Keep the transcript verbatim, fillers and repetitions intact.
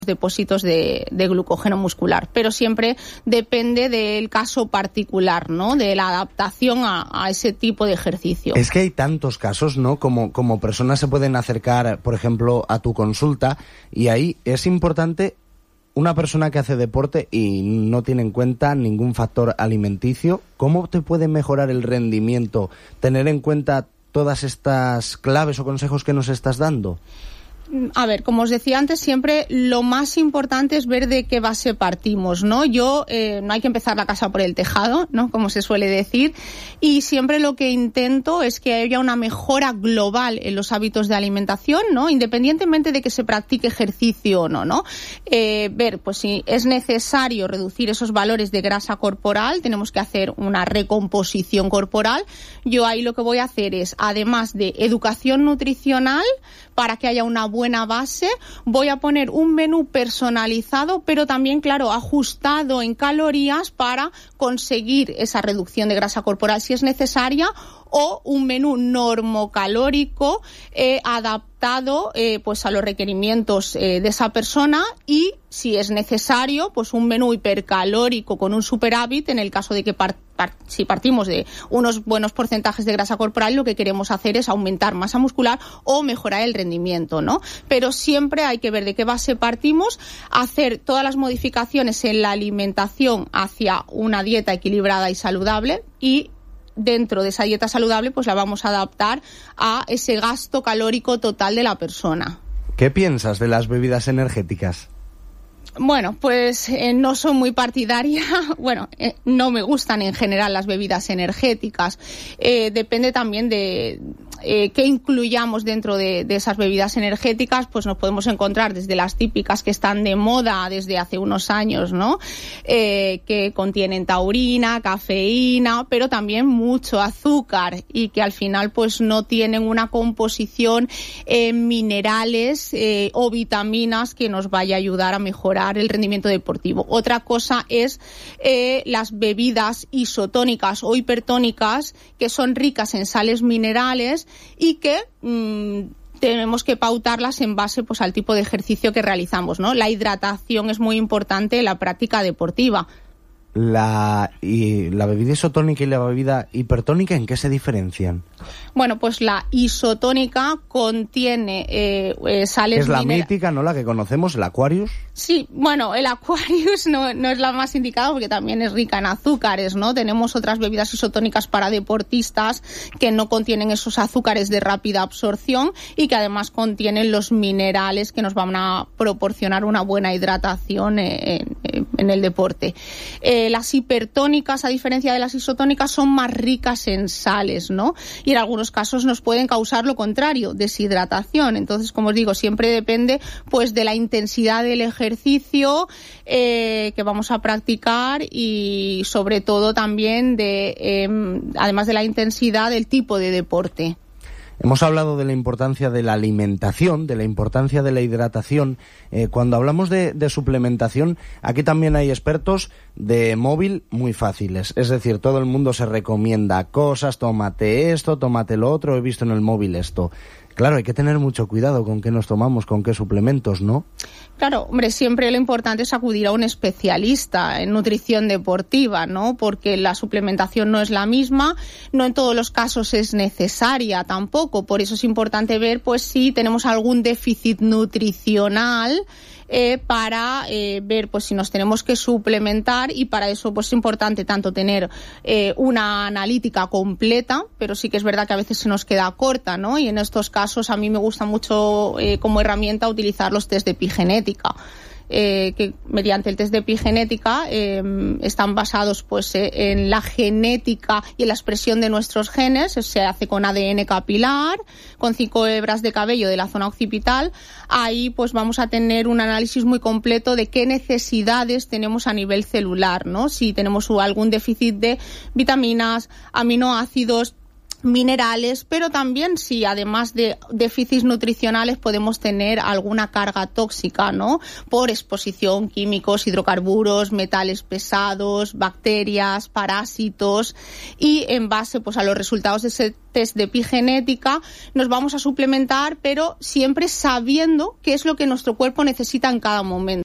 depósitos de, de glucógeno muscular, pero siempre depende del caso particular, ¿no? De la adaptación a, a ese tipo de ejercicio. Es que hay tantos casos, ¿no? Como, como personas se pueden acercar, por ejemplo, a tu consulta, y ahí es importante una persona que hace deporte y no tiene en cuenta ningún factor alimenticio. ¿Cómo te puede mejorar el rendimiento? Tener en cuenta todas estas claves o consejos que nos estás dando. A ver, como os decía antes, siempre lo más importante es ver de qué base partimos, ¿no? Yo, eh, no hay que empezar la casa por el tejado, ¿no? Como se suele decir, y siempre lo que intento es que haya una mejora global en los hábitos de alimentación, ¿no? Independientemente de que se practique ejercicio o no, ¿no? Eh, ver, pues si es necesario reducir esos valores de grasa corporal, tenemos que hacer una recomposición corporal. Yo ahí lo que voy a hacer es, además de educación nutricional, para que haya una buena base, voy a poner un menú personalizado, pero también, claro, ajustado en calorías para conseguir esa reducción de grasa corporal si es necesaria, o un menú normocalórico eh, adaptado eh, pues a los requerimientos eh, de esa persona, y si es necesario, pues un menú hipercalórico con un superávit en el caso de que par- par- si partimos de unos buenos porcentajes de grasa corporal, lo que queremos hacer es aumentar masa muscular o mejorar el rendimiento, ¿no? Pero siempre hay que ver de qué base partimos, hacer todas las modificaciones en la alimentación hacia una dieta equilibrada y saludable, y dentro de esa dieta saludable pues la vamos a adaptar a ese gasto calórico total de la persona. ¿Qué piensas de las bebidas energéticas? Bueno, pues eh, no soy muy partidaria, bueno, eh, no me gustan en general las bebidas energéticas. Eh, depende también de eh, qué incluyamos dentro de, de esas bebidas energéticas. Pues nos podemos encontrar desde las típicas que están de moda desde hace unos años, ¿no? Eh, que contienen taurina, cafeína, pero también mucho azúcar, y que al final pues no tienen una composición en minerales eh, o vitaminas que nos vaya a ayudar a mejorar el rendimiento deportivo. Otra cosa es eh, las bebidas isotónicas o hipertónicas, que son ricas en sales minerales y que mmm, tenemos que pautarlas en base pues al tipo de ejercicio que realizamos, ¿no? La hidratación es muy importante en la práctica deportiva. La, y la bebida isotónica y la bebida hipertónica, ¿en qué se diferencian? Bueno, pues la isotónica contiene eh, eh, sales es la minera- mítica, ¿no? La que conocemos, el Aquarius. Sí, bueno, el Aquarius no, no es la más indicada porque también es rica en azúcares, ¿no? Tenemos otras bebidas isotónicas para deportistas que no contienen esos azúcares de rápida absorción y que además contienen los minerales que nos van a proporcionar una buena hidratación en, en, en el deporte. Eh, las hipertónicas, a diferencia de las isotónicas, son más ricas en sales, ¿no? Y en algunos casos nos pueden causar lo contrario, deshidratación. Entonces, como os digo, siempre depende pues de la intensidad del ejercicio eh, que vamos a practicar, y sobre todo también de, eh, además de la intensidad, del tipo de deporte. Hemos hablado de la importancia de la alimentación, de la importancia de la hidratación. Eh, cuando hablamos de, de suplementación, aquí también hay expertos de móvil muy fáciles. Es decir, todo el mundo se recomienda cosas, tómate esto, tómate lo otro, he visto en el móvil esto. Claro, hay que tener mucho cuidado con qué nos tomamos, con qué suplementos, ¿no? Claro, hombre, siempre lo importante es acudir a un especialista en nutrición deportiva, ¿no? Porque la suplementación no es la misma, no en todos los casos es necesaria tampoco. Por eso es importante ver, pues, si tenemos algún déficit nutricional eh, para eh, ver, pues, si nos tenemos que suplementar, y para eso, pues, es importante tanto tener eh, una analítica completa, pero sí que es verdad que a veces se nos queda corta, ¿no? Y en estos casos a mí me gusta mucho eh, como herramienta utilizar los test de epigenética. Eh, que mediante el test de epigenética eh, están basados pues eh, en la genética y en la expresión de nuestros genes. Se hace con A D N capilar, con cinco hebras de cabello de la zona occipital. Ahí pues vamos a tener un análisis muy completo de qué necesidades tenemos a nivel celular, ¿no? Si tenemos algún déficit de vitaminas, aminoácidos, minerales, pero también si además de déficits nutricionales podemos tener alguna carga tóxica, ¿no? Por exposición, químicos, hidrocarburos, metales pesados, bacterias, parásitos, y en base pues a los resultados de ese test de epigenética nos vamos a suplementar, pero siempre sabiendo qué es lo que nuestro cuerpo necesita en cada momento.